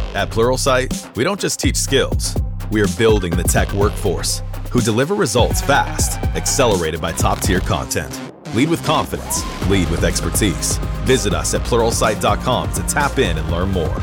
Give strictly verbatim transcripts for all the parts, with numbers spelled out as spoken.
At Pluralsight, we don't just teach skills. We are building the tech workforce who deliver results fast, accelerated by top-tier content. Lead with confidence. Lead with expertise. Visit us at pluralsight dot com to tap in and learn more.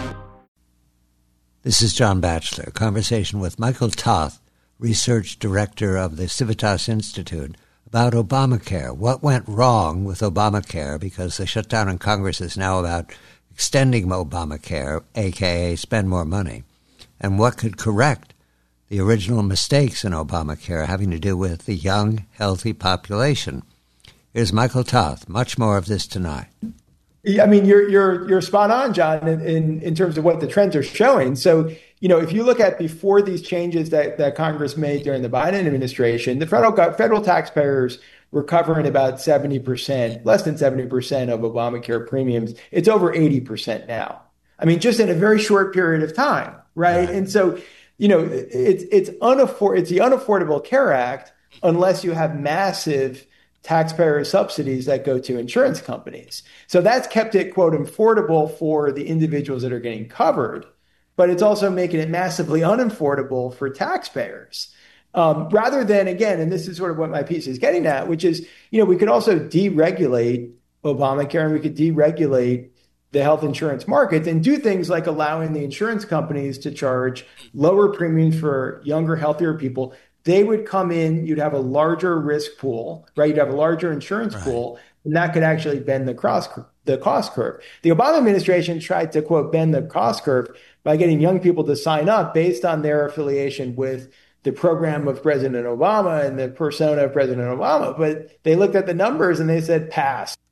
This is John Batchelor, conversation with Michael Toth, Research Director of the Civitas Institute, about Obamacare. What went wrong with Obamacare? Because the shutdown in Congress is now about extending Obamacare, a k a spend more money. And what could correct the original mistakes in Obamacare having to do with the young, healthy population? Here's Michael Toth. Much more of this tonight. I mean, you're you're you're spot on, John, in, in, in terms of what the trends are showing. So, you know, if you look at before these changes that, that Congress made during the Biden administration, the federal federal taxpayers were covering about seventy percent, less than seventy percent of Obamacare premiums. It's over eighty percent now. I mean, just in a very short period of time, right? right. And so, you know, it's it's unafford it's the Unaffordable Care Act unless you have massive taxpayer subsidies that go to insurance companies. So that's kept it, quote, affordable for the individuals that are getting covered, but it's also making it massively unaffordable for taxpayers. Um, rather than, again, and this is sort of what my piece is getting at, which is, you know, we could also deregulate Obamacare and we could deregulate the health insurance markets and do things like allowing the insurance companies to charge lower premiums for younger, healthier people. They would come in, you'd have a larger risk pool, right? You'd have a larger insurance right. pool, and that could actually bend the cross the cost curve. The Obama administration tried to, quote, bend the cost curve by getting young people to sign up based on their affiliation with the program of President Obama and the persona of President Obama. But they looked at the numbers and they said, pass.